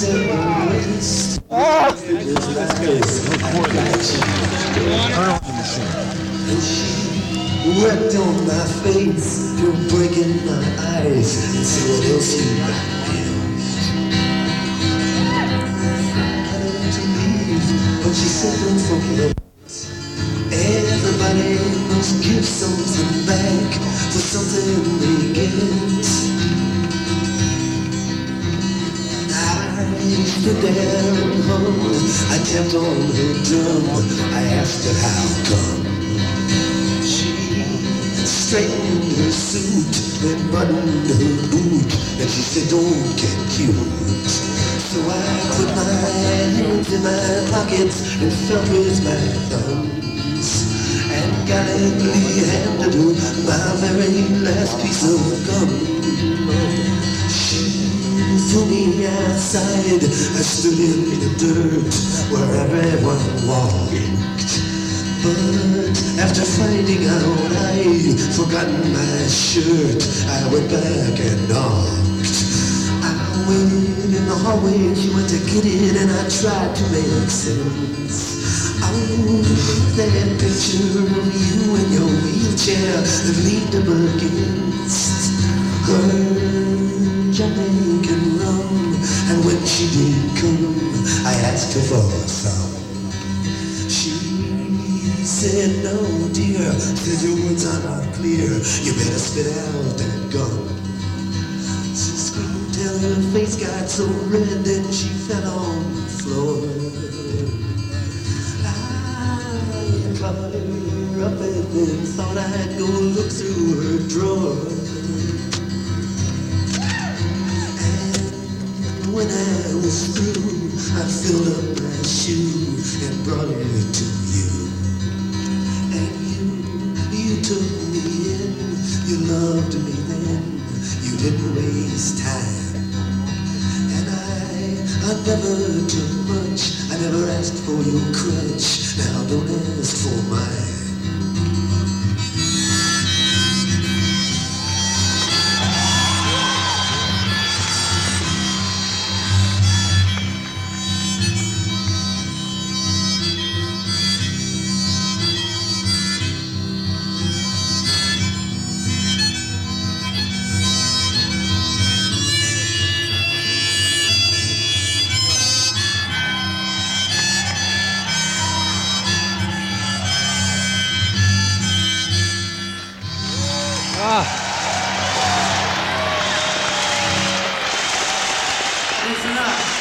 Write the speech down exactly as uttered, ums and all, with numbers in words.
Worked on my face, you're breaking my eyes. And see what else you got to leave, but she said don't forget. Everybody must give something back for something they get. I stood there and hung, I tapped on her drum, I asked her how come. Straightened her suit, then buttoned her boot, and she said, don't get cute. So I put my hands in my pockets and felt with my thumbs, and gallantly handed her my very last piece of gum. She threw me outside, I stood in the dirt where everyone walked. But after finding out I'd forgotten my shirt, I went back and knocked. I waited in the hallway, she went to get it, and I tried to make sense. Oh, that picture of you in your wheelchair that leaned up against her Jamaican rum. And when she did come, I asked her for some. Said no dear, said your words are not clear, you better spit out that gum. She screamed till her face got so red, then she fell on the floor. I caught her up and then thought I'd go look through her drawer. And when I was through, I filled up my shoe and brought it to you. You took me in, you loved me then, you didn't waste time. And I, I never took much, I never asked for your crutch, now don't ask for mine. Ah. Listen up.